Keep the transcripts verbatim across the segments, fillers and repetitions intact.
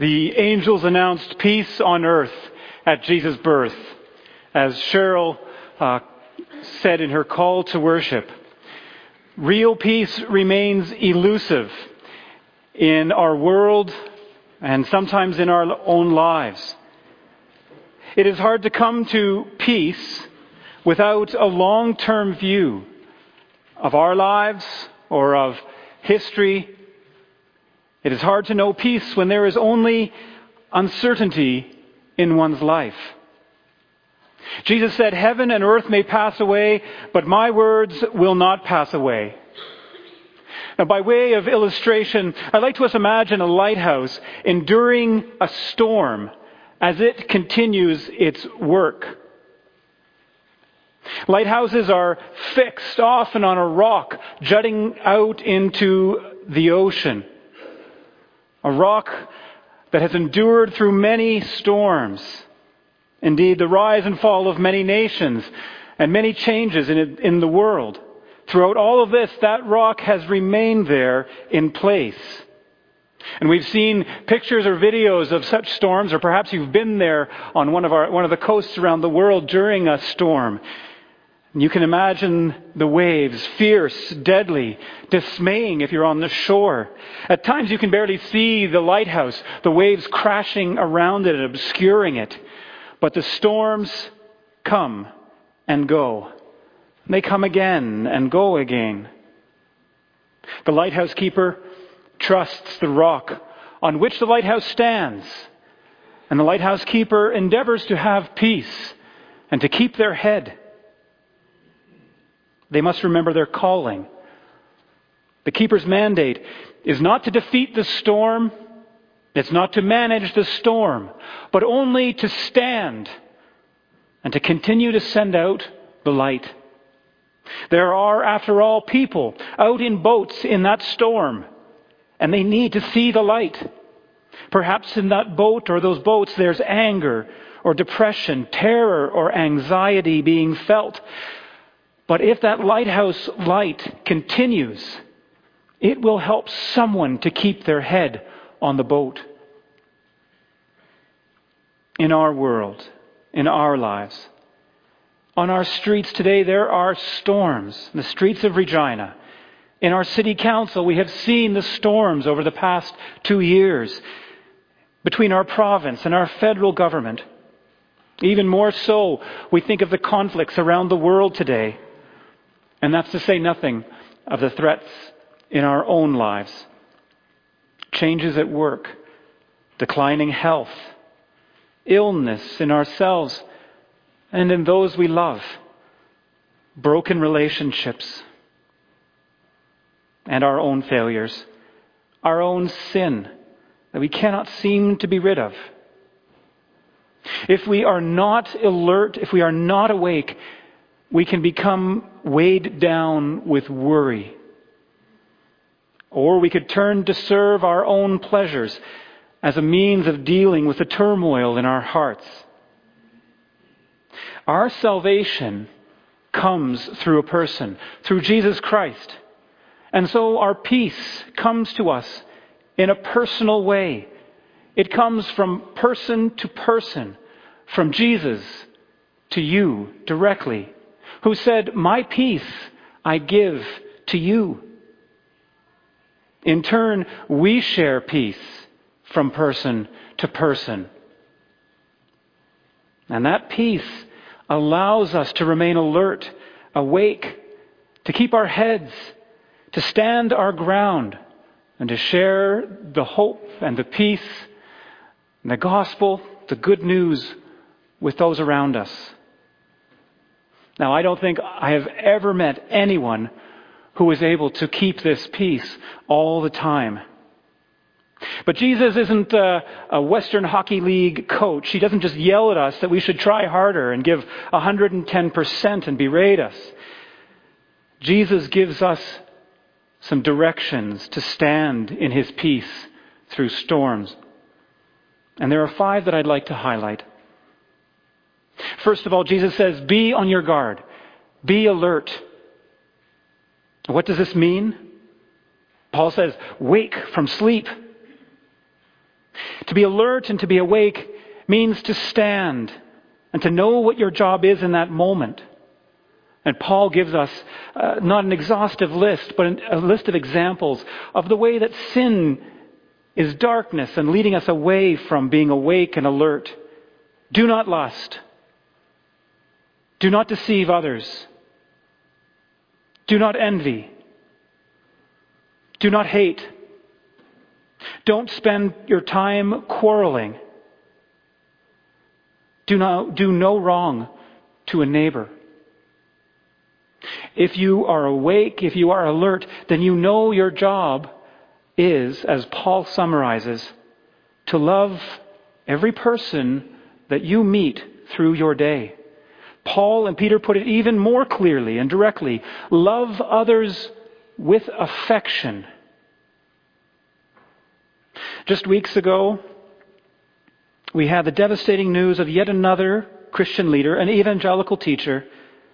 The angels announced peace on earth at Jesus' birth. As Cheryl uh, said in her call to worship, real peace remains elusive in our world and sometimes in our own lives. It is hard to come to peace without a long-term view of our lives or of history. It is hard to know peace when there is only uncertainty in one's life. Jesus said, "Heaven and earth may pass away, but my words will not pass away." Now, by way of illustration, I'd like to us imagine a lighthouse enduring a storm as it continues its work. Lighthouses are fixed often on a rock jutting out into the ocean. A rock that has endured through many storms. Indeed, the rise and fall of many nations and many changes in, in the world. Throughout all of this, that rock has remained there in place. And we've seen pictures or videos of such storms, or perhaps you've been there on one of our one of the coasts around the world during a storm. You can imagine the waves, fierce, deadly, dismaying if you're on the shore. At times you can barely see the lighthouse, the waves crashing around it and obscuring it. But the storms come and go. They come again and go again. The lighthouse keeper trusts the rock on which the lighthouse stands. And the lighthouse keeper endeavors to have peace and to keep their head. They must remember their calling. The keeper's mandate is not to defeat the storm. It's not to manage the storm, but only to stand and to continue to send out the light. There are, after all, people out in boats in that storm, and they need to see the light. Perhaps in that boat or those boats there's anger or depression, terror or anxiety being felt. But if that lighthouse light continues, it will help someone to keep their head on the boat. In our world, in our lives, on our streets today, there are storms. In the streets of Regina, in our city council, we have seen the storms over the past two years between our province and our federal government. Even more so, we think of the conflicts around the world today. And that's to say nothing of the threats in our own lives. Changes at work, declining health, illness in ourselves and in those we love, broken relationships, and our own failures, our own sin that we cannot seem to be rid of. If we are not alert, if we are not awake, we can become weighed down with worry. Or we could turn to serve our own pleasures as a means of dealing with the turmoil in our hearts. Our salvation comes through a person, through Jesus Christ. And so our peace comes to us in a personal way. It comes from person to person, from Jesus to you directly, who said, "My peace I give to you." In turn, we share peace from person to person. And that peace allows us to remain alert, awake, to keep our heads, to stand our ground, and to share the hope and the peace and the gospel, the good news with those around us. Now, I don't think I have ever met anyone who was able to keep this peace all the time. But Jesus isn't a, a Western Hockey League coach. He doesn't just yell at us that we should try harder and give one hundred ten percent and berate us. Jesus gives us some directions to stand in his peace through storms. And there are five that I'd like to highlight. First of all, Jesus says, be on your guard. Be alert. What does this mean? Paul says, wake from sleep. To be alert and to be awake means to stand and to know what your job is in that moment. And Paul gives us uh, not an exhaustive list, but an, a list of examples of the way that sin is darkness and leading us away from being awake and alert. Do not lust. Do not deceive others. Do not envy. Do not hate. Don't spend your time quarreling. Do not do no wrong to a neighbor. If you are awake, if you are alert, then you know your job is, as Paul summarizes, to love every person that you meet through your day. Paul and Peter put it even more clearly and directly. Love others with affection. Just weeks ago, we had the devastating news of yet another Christian leader, an evangelical teacher,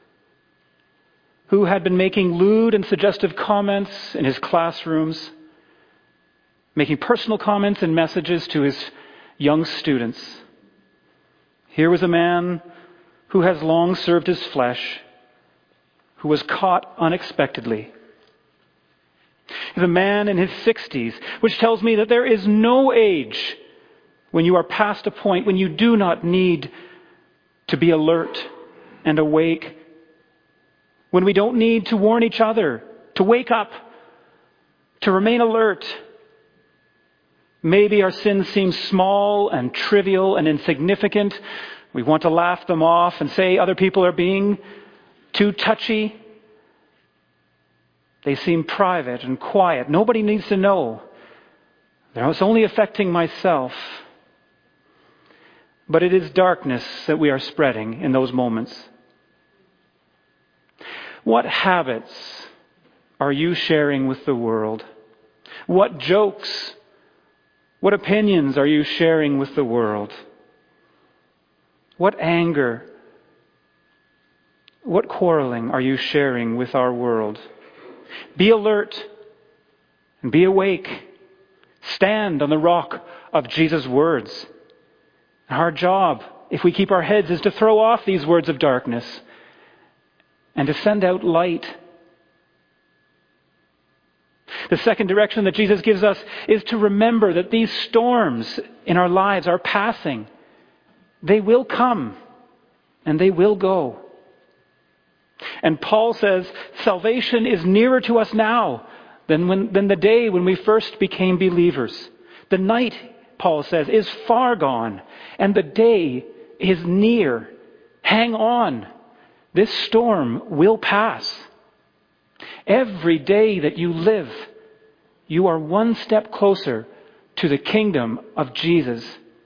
who had been making lewd and suggestive comments in his classrooms, making personal comments and messages to his young students. Here was a man who has long served his flesh, who was caught unexpectedly. He's a man in his sixties, which tells me that there is no age when you are past a point when you do not need to be alert and awake, when we don't need to warn each other, to wake up, to remain alert. Maybe our sins seem small and trivial and insignificant. We want to laugh them off and say other people are being too touchy. They seem private and quiet. Nobody needs to know. It's only affecting myself. But it is darkness that we are spreading in those moments. What habits are you sharing with the world? What jokes, what opinions are you sharing with the world? What anger, what quarreling are you sharing with our world? Be alert and be awake. Stand on the rock of Jesus' words. Our job, if we keep our heads, is to throw off these words of darkness and to send out light. The second direction that Jesus gives us is to remember that these storms in our lives are passing. They will come and they will go. And Paul says salvation is nearer to us now than when, than the day when we first became believers. The night, Paul says, is far gone and the day is near. Hang on. This storm will pass. Every day that you live, you are one step closer to the kingdom of Jesus.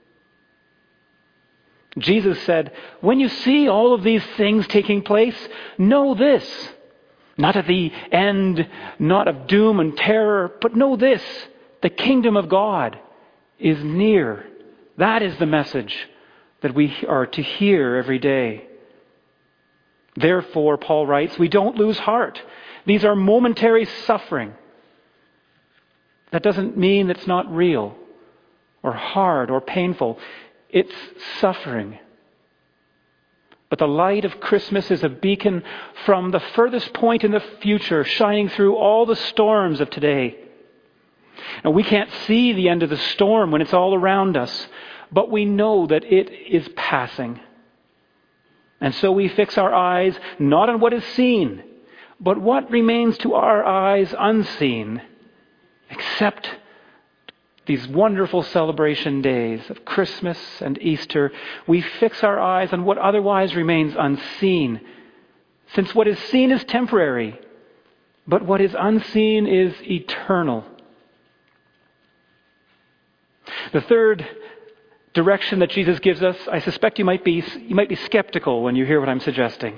Jesus said, when you see all of these things taking place, know this. Not at the end, not of doom and terror, but know this. The kingdom of God is near. That is the message that we are to hear every day. Therefore, Paul writes, we don't lose heart. These are momentary suffering. That doesn't mean it's not real or hard or painful. It's suffering. But the light of Christmas is a beacon from the furthest point in the future, shining through all the storms of today. Now, we can't see the end of the storm when it's all around us, but we know that it is passing. And so we fix our eyes not on what is seen, but what remains to our eyes unseen, except these wonderful celebration days of Christmas and Easter. We fix our eyes on what otherwise remains unseen, since what is seen is temporary, but what is unseen is eternal. The third direction that Jesus gives us, I suspect you might be you might be skeptical when you hear what I'm suggesting.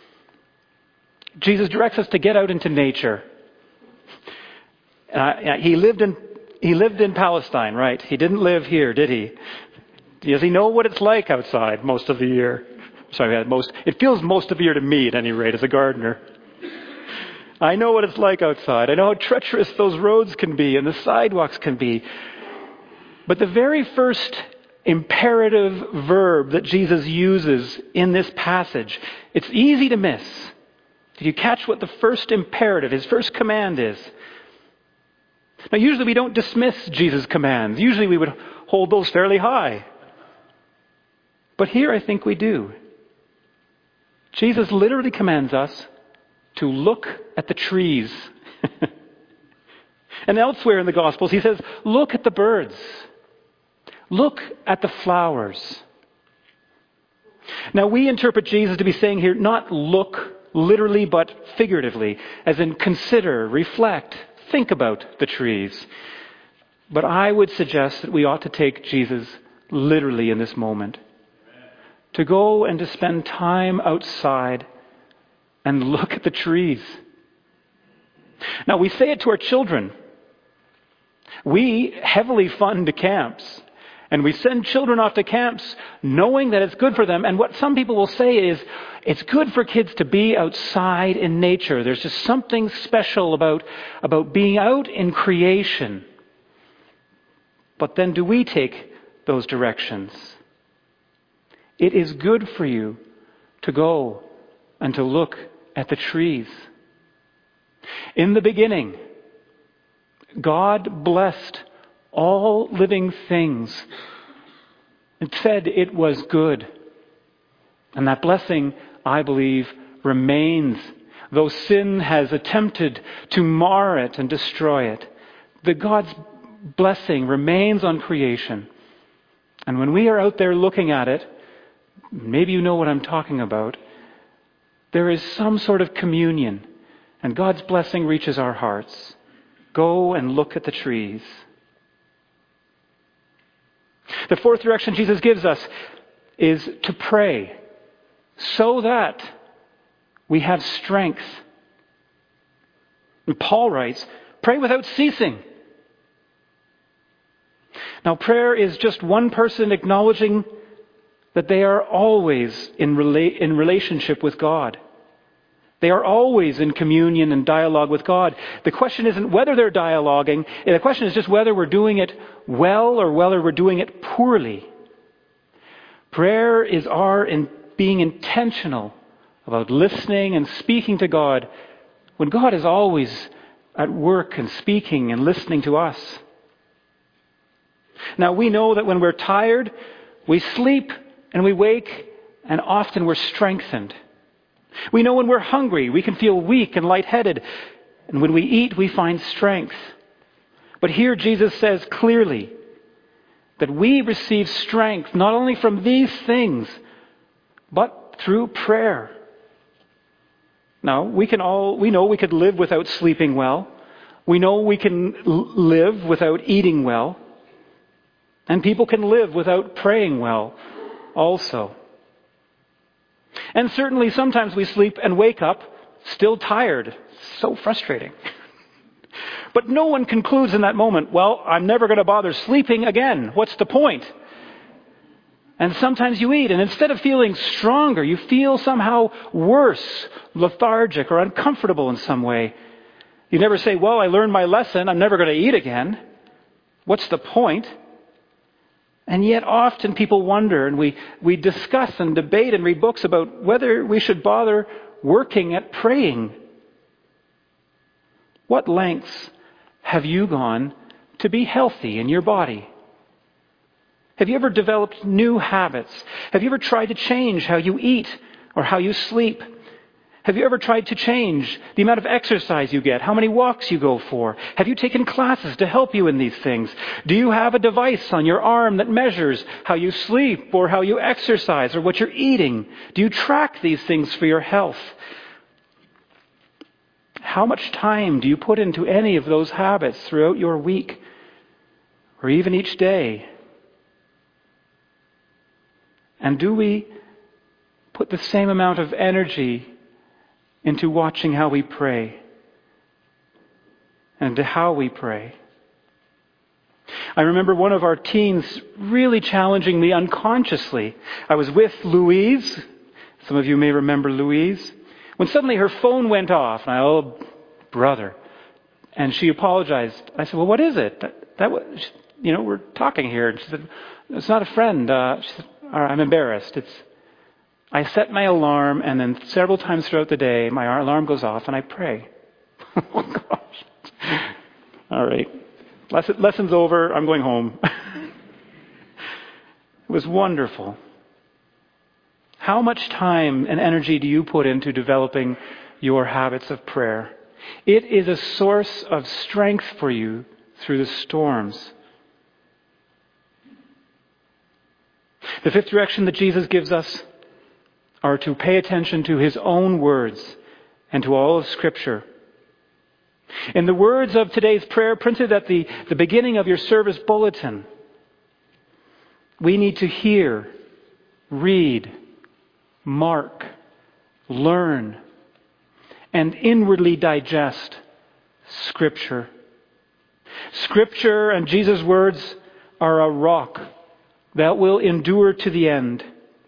Jesus directs us to get out into nature. Uh, he lived in he lived in Palestine, right? He didn't live here, did he? Does he know what it's like outside most of the year? Sorry, most. It feels most of the year to me, at any rate, as a gardener. I know what it's like outside. I know how treacherous those roads can be and the sidewalks can be. But the very first imperative verb that Jesus uses in this passage, it's easy to miss. Did you catch what the first imperative, his first command is? Now, usually we don't dismiss Jesus' commands. Usually we would hold those fairly high. But here I think we do. Jesus literally commands us to look at the trees. And elsewhere in the Gospels, he says, look at the birds. Look at the flowers. Now, we interpret Jesus to be saying here, not look literally, but figuratively, as in consider, reflect, think about the trees. But I would suggest that we ought to take Jesus literally in this moment. To go and to spend time outside and look at the trees. Now, we say it to our children. We heavily fund camps. And we send children off to camps knowing that it's good for them. And what some people will say is, it's good for kids to be outside in nature. There's just something special about, about being out in creation. But then do we take those directions? It is good for you to go and to look at the trees. In the beginning, God blessed all living things. It said it was good. And that blessing, I believe, remains. Though sin has attempted to mar it and destroy it, the God's blessing remains on creation. And when we are out there looking at it, maybe you know what I'm talking about, there is some sort of communion. And God's blessing reaches our hearts. Go and look at the trees. The fourth direction Jesus gives us is to pray so that we have strength. And Paul writes, pray without ceasing. Now, prayer is just one person acknowledging that they are always in, rela- in relationship with God. They are always in communion and dialogue with God. The question isn't whether they're dialoguing. The question is just whether we're doing it well or whether we're doing it poorly. Prayer is our in being intentional about listening and speaking to God when God is always at work and speaking and listening to us. Now, we know that when we're tired, we sleep and we wake, and often we're strengthened. We know when we're hungry, we can feel weak and lightheaded. And when we eat, we find strength. But here Jesus says clearly that we receive strength not only from these things, but through prayer. Now, we can all, we know we could live without sleeping well. We know we can l- live without eating well. And people can live without praying well also. And certainly sometimes we sleep and wake up still tired. So frustrating. But no one concludes in that moment, well, I'm never going to bother sleeping again. What's the point? And sometimes you eat, and instead of feeling stronger, you feel somehow worse, lethargic or uncomfortable in some way. You never say, well, I learned my lesson. I'm never going to eat again. What's the point? And yet often people wonder, and we, we discuss and debate and read books about whether we should bother working at praying. What lengths have you gone to be healthy in your body? Have you ever developed new habits? Have you ever tried to change how you eat or how you sleep? Have you ever tried to change the amount of exercise you get, how many walks you go for? Have you taken classes to help you in these things? Do you have a device on your arm that measures how you sleep or how you exercise or what you're eating? Do you track these things for your health? How much time do you put into any of those habits throughout your week or even each day? And do we put the same amount of energy into watching how we pray and to how we pray? I remember one of our teens really challenging me unconsciously. I was with Louise. Some of you may remember Louise. When suddenly her phone went off, and I, oh, brother. And she apologized. I said, well, what is it? That, that was, you know, we're talking here. And she said, it's not a friend. Uh, she said, I'm embarrassed. It's, I set my alarm, and then several times throughout the day, my alarm goes off, and I pray. Oh, gosh. All right. Lesson, lesson's over. I'm going home. It was wonderful. How much time and energy do you put into developing your habits of prayer? It is a source of strength for you through the storms. The fifth direction that Jesus gives us are to pay attention to his own words and to all of Scripture. In the words of today's prayer printed at the, the beginning of your service bulletin, we need to hear, read, mark, learn, and inwardly digest Scripture. Scripture and Jesus' words are a rock that will endure to the end.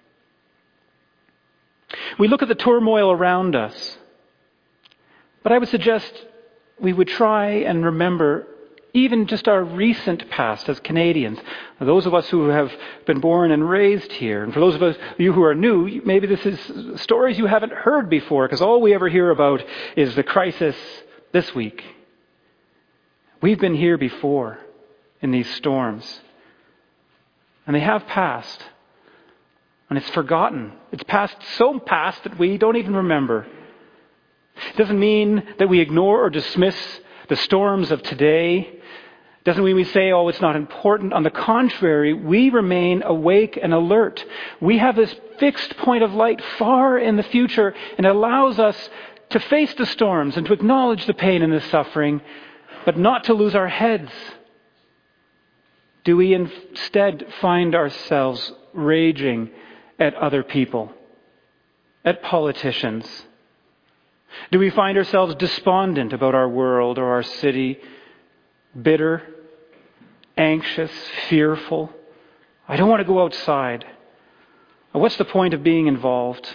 We look at the turmoil around us, but I would suggest we would try and remember even just our recent past as Canadians. Those of us who have been born and raised here, and for those of us, you who are new, maybe this is stories you haven't heard before, because all we ever hear about is the crisis this week. We've been here before in these storms, and they have passed, and it's forgotten. It's passed so past that we don't even remember. It doesn't mean that we ignore or dismiss the storms of today. Doesn't mean we say, oh, it's not important. On the contrary, we remain awake and alert. We have this fixed point of light far in the future, and it allows us to face the storms and to acknowledge the pain and the suffering, but not to lose our heads. Do we instead find ourselves raging at other people, at politicians? Do we find ourselves despondent about our world or our city, bitter, anxious, fearful? I don't want to go outside. What's the point of being involved?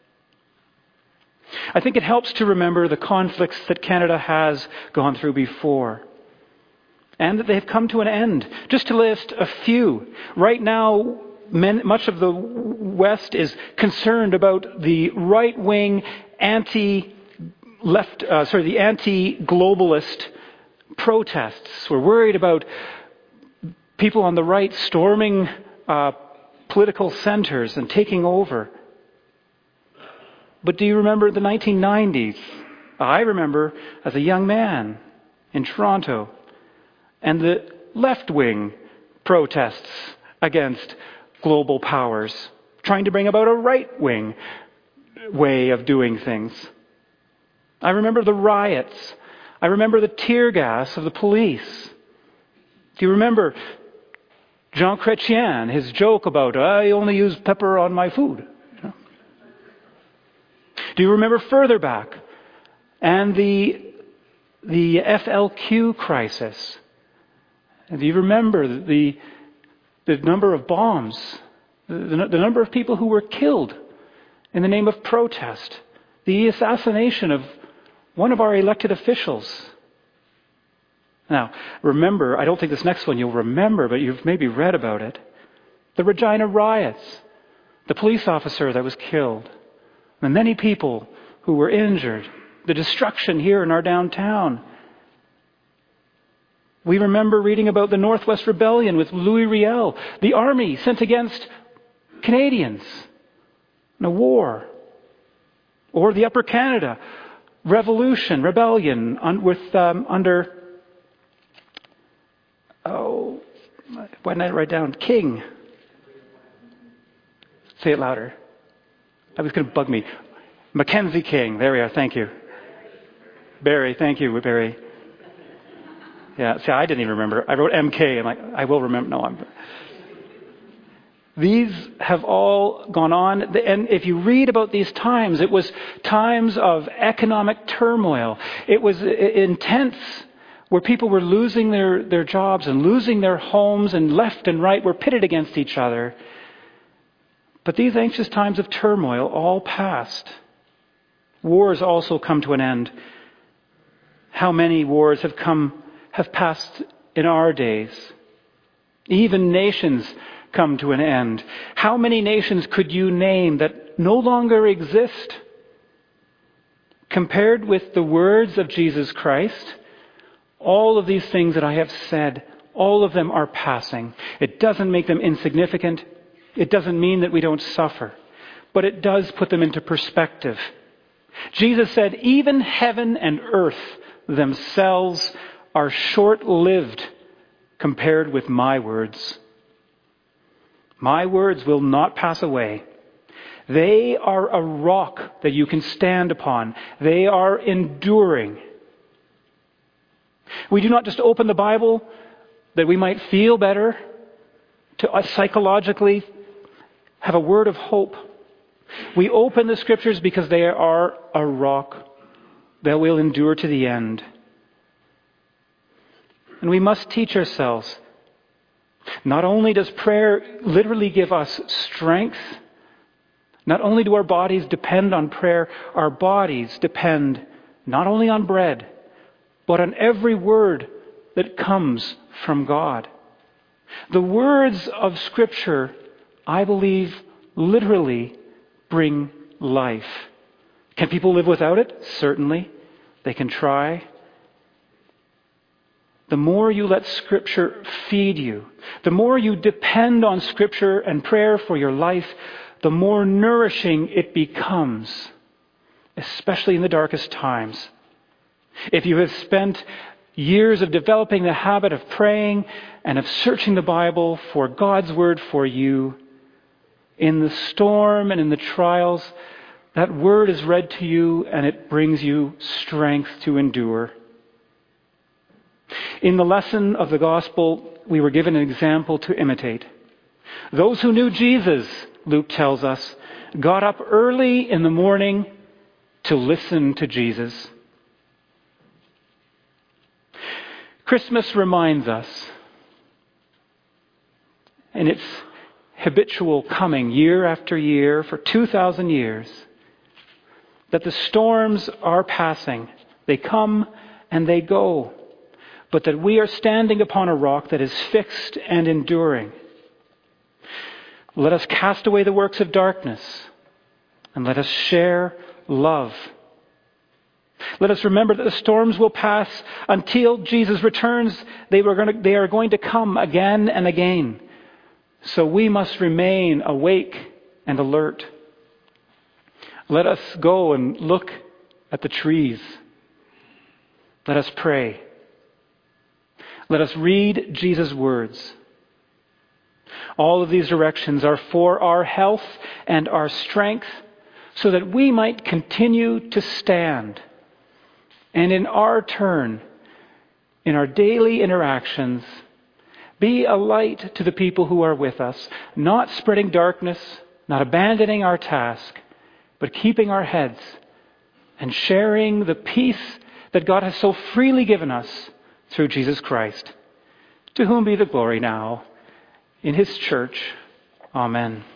I think it helps to remember the conflicts that Canada has gone through before, and that they've come to an end. Just to list a few. Right now, men, much of the West is concerned about the right-wing anti left, uh, sorry, the anti-globalist protests. We're worried about people on the right storming uh, political centers and taking over. But do you remember the nineteen nineties? I remember as a young man in Toronto, and the left-wing protests against global powers, trying to bring about a right-wing way of doing things. I remember the riots. I remember the tear gas of the police. Do you remember Jean Chrétien, his joke about, I only use pepper on my food? Do you remember further back? And the, the F L Q crisis. And do you remember the, the number of bombs, the, the number of people who were killed in the name of protest? The assassination of one of our elected officials. Now, remember, I don't think this next one you'll remember, but you've maybe read about it. The Regina riots. The police officer that was killed. The many people who were injured. The destruction here in our downtown. We remember reading about the Northwest Rebellion with Louis Riel. The army sent against Canadians in a war. Or the Upper Canada Revolution, rebellion un, with um, under, oh, why didn't I write down? King. Say it louder. That was going to bug me. Mackenzie King. There we are. Thank you. Barry. Thank you, Barry. Yeah. See, I didn't even remember. I wrote M K. I'm like, I will remember. No, I'm. These have all gone on. And if you read about these times, it was times of economic turmoil. It was intense, where people were losing their, their jobs and losing their homes, and left and right were pitted against each other. But these anxious times of turmoil all passed. Wars also come to an end. How many wars have come, have passed in our days? Even nations come to an end. How many nations could you name that no longer exist? Compared with the words of Jesus Christ, all of these things that I have said, all of them are passing. It doesn't make them insignificant. It doesn't mean that we don't suffer. But it does put them into perspective. Jesus said, even heaven and earth themselves are short-lived compared with my words. My words will not pass away. They are a rock that you can stand upon. They are enduring. We do not just open the Bible that we might feel better, to psychologically have a word of hope. We open the Scriptures because they are a rock that will endure to the end. And we must teach ourselves. Not only does prayer literally give us strength, not only do our bodies depend on prayer, our bodies depend not only on bread, but on every word that comes from God. The words of Scripture, I believe, literally bring life. Can people live without it? Certainly. They can try. The more you let Scripture feed you, the more you depend on Scripture and prayer for your life, the more nourishing it becomes, especially in the darkest times. If you have spent years of developing the habit of praying and of searching the Bible for God's Word for you, in the storm and in the trials, that Word is read to you and it brings you strength to endure. In the lesson of the Gospel, we were given an example to imitate. Those who knew Jesus, Luke tells us, got up early in the morning to listen to Jesus. Christmas reminds us, in its habitual coming year after year for two thousand years, that the storms are passing. They come and they go. But that we are standing upon a rock that is fixed and enduring. Let us cast away the works of darkness and let us share love. Let us remember that the storms will pass until Jesus returns. They, were going to, they are going to come again and again. So we must remain awake and alert. Let us go and look at the trees. Let us pray. Let us read Jesus' words. All of these directions are for our health and our strength, so that we might continue to stand. And in our turn, in our daily interactions, be a light to the people who are with us, not spreading darkness, not abandoning our task, but keeping our heads and sharing the peace that God has so freely given us through Jesus Christ. To whom be the glory now in His church. Amen.